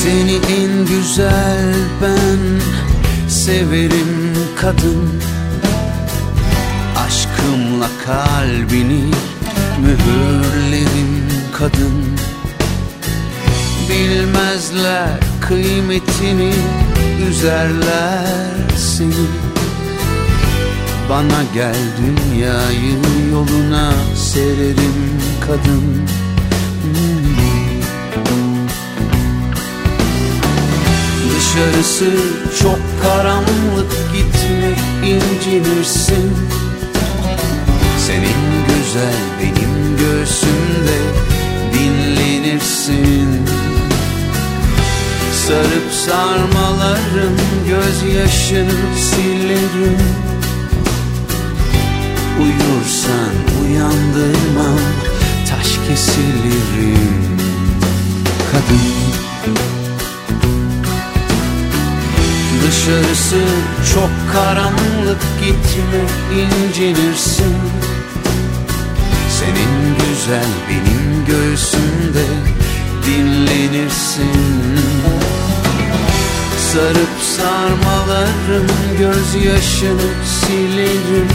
Seni en güzel ben severim kadın. Aşkımla kalbini mühürlerim kadın. Bilmezler kıymetini, üzerler seni. Bana gel dünyayı yoluna sererim kadın. Dışarısı çok karanlık, gitme incinirsin. Senin güzel benim göğsümde dinlenirsin. Sarıp sarmalarım, gözyaşını silerim. Uyursan uyandırmam, taş kesilirim kadın. Dışarısı çok karanlık, gitme incinirsin. Senin güzel benim göğsümde dinlenirsin. Sarıp sarmalarım, gözyaşını silerim.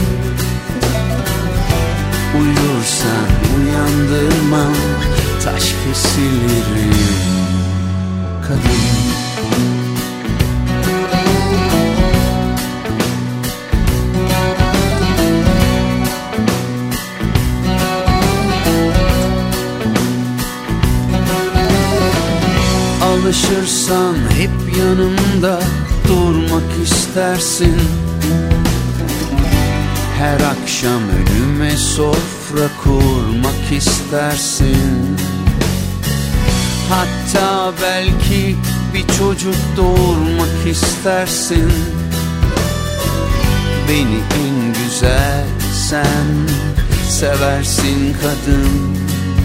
Uyursan uyandırmam, taş kesilirim kadın. Alışırsan hep yanımda durmak istersin. Her akşam önüme sofra kurmak istersin. Hatta belki bir çocuk doğurmak istersin. Beni en güzel sen seversin kadın.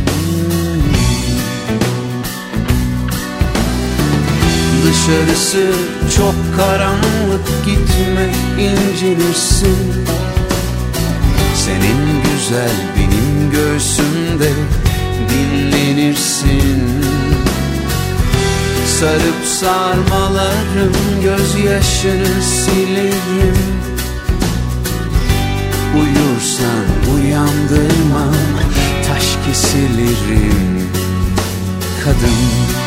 Dışarısı çok karanlık, gitme incinirsin. Senin güzel benim göğsümde dinlenirsin. Sarıp sarmalarım, gözyaşını silerim. Uyursan uyandırmam, taş kesilirim kadın.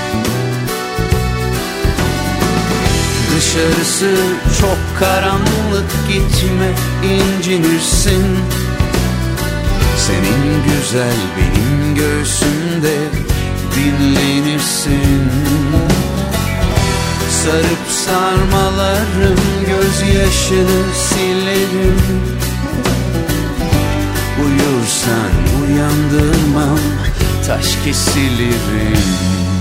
Dışarısı çok karanlık, gitme incinirsin. Senin güzel benim göğsümde dinlenirsin. Sarıp sarmalarım, gözyaşını silerim. Uyursan uyandırmam, taş kesilirim